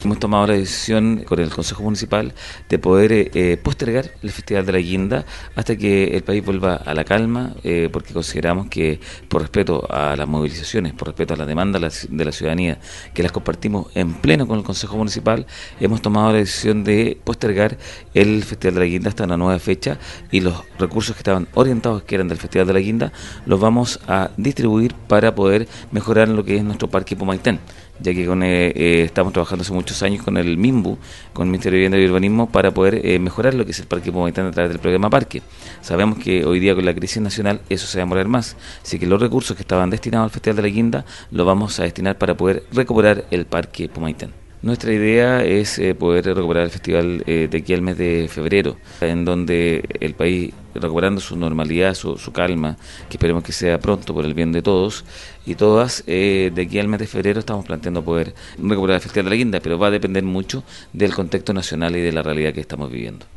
Hemos tomado la decisión con el Consejo Municipal de poder postergar el Festival de la Guinda hasta que el país vuelva a la calma, porque consideramos que por respeto a las movilizaciones, por respeto a las demandas de la ciudadanía, que las compartimos en pleno con el Consejo Municipal, hemos tomado la decisión de postergar el Festival de la Guinda hasta una nueva fecha, y los recursos que estaban orientados, que eran del Festival de la Guinda, los vamos a distribuir para poder mejorar lo que es nuestro Parque Pumaitén, ya que estamos trabajando hace muchos años con el MIMBU, con el Ministerio de Vivienda y Urbanismo, para poder mejorar lo que es el Parque Pumaitén a través del programa Parque. Sabemos que hoy día con la crisis nacional eso se va a demorar más, así que los recursos que estaban destinados al Festival de la Guinda los vamos a destinar para poder recuperar el Parque Pumaitén. Nuestra idea es poder recuperar el festival de aquí al mes de febrero, en donde el país, recuperando su normalidad, su calma, que esperemos que sea pronto por el bien de todos y todas, de aquí al mes de febrero estamos planteando poder recuperar el Festival de la Guinda, pero va a depender mucho del contexto nacional y de la realidad que estamos viviendo.